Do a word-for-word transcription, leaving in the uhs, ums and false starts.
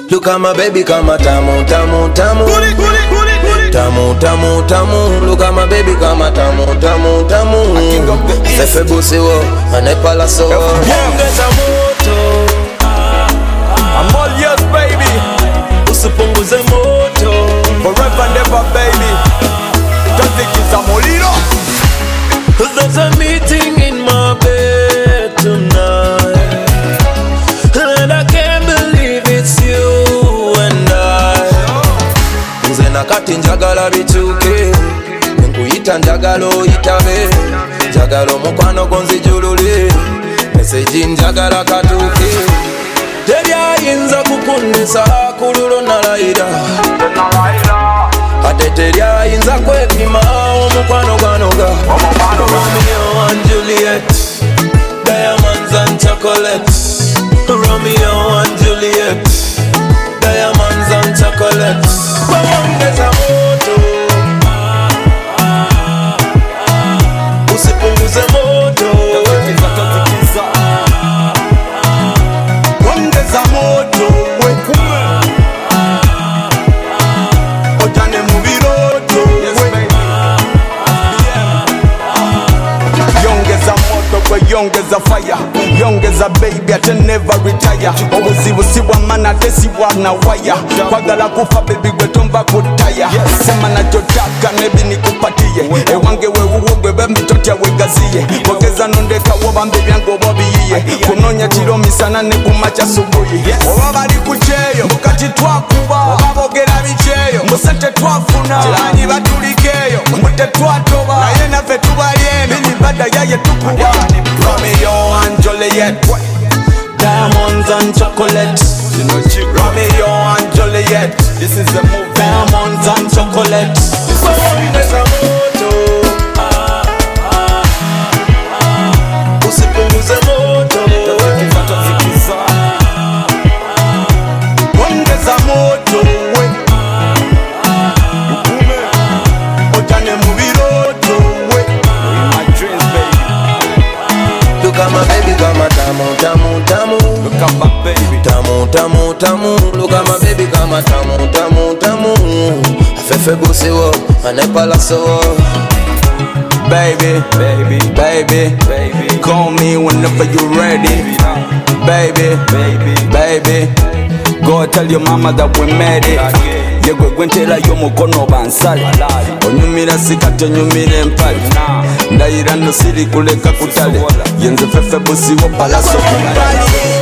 Look at my baby, kama tamu, tamu, tamu. Tamu, tamu, tamu. Look at my baby, kama tamu, tamu, tamu. Fefe busi wo, anepala so. Ongeza moto, I'm all yours baby. Usipunguze moto, forever and ever baby. Don't think it's a molino. There's a meeting in my bed tonight, and I can't believe it's you and I. Nze nakati njagala bichuke, nkuyita njagalo itabe, njagalo mukwano gonzijulule, message njagala katuke. Teri ayinza kukundisa kululo nalayira, ate teri ayinza kwepima omukwano gwanoga. Romeo and Juliet, diamonds and chocolate. Romeo and Juliet, diamonds and chocolate. Ongeza moto, usipunguze moto. Ongeza moto, ojane mubiroto. Yongeza moto kwe yongeza fire, yongeza baby ate never retire. Obuzibu sibwa mana tesibwa na waya, kwagala kufa baby gwe tomba kutaya. Sema na jotaka nebi nikupatie, ewange we uwogwe bembi totya wegaziye. Kogeza nondeka wobambe byango bobiyiye, kunonya chiro misana ne kumacha subuyi. Oba bali kucheyo, mukati twakuba, oba bogera bicheyo, musente twafuna, chiranyi batulikeyo, mute twatoba, naye naffe tubalyeno, bini bada yaye tukuwa. Romeo and Juliet, diamonds and chocolate. Romeo and Juliet, this is a movie. Diamonds and chocolate. Ongeza moto, usipunguze moto. Ongeza moto, ojane mubiroto. Look at my baby, kama tamu, tamu, tamu. Look at my baby, tamu, tamu, tamu. Look at my baby, kama tamu, tamu, tamu. Fefe busi wo, anepala so. Baby, baby, baby, baby, call me whenever you're ready. Baby, baby, baby, go tell your mama that we made it. Yegwe gwentera yo mukono bansale, onyumira sikati onyumira empale, ndayira no siri kuleka kutale, yenze fefe busi wo palaso kumbali.